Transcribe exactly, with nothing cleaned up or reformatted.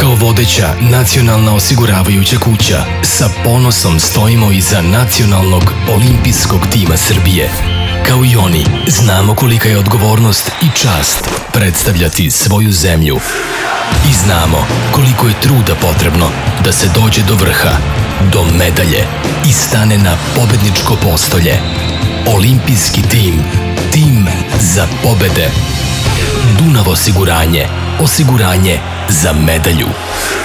Kao vodeća nacionalna osiguravajuća kuća, sa ponosom stojimo iza nacionalnog olimpijskog tima Srbije. Kao i oni, znamo kolika je odgovornost i čast predstavljati svoju zemlju. I znamo koliko je truda potrebno da se dođe do vrha, do medalje i stane na pobedničko postolje. Olimpijski tim, tim za pobede. Dunav osiguranje, osiguranje za medalju.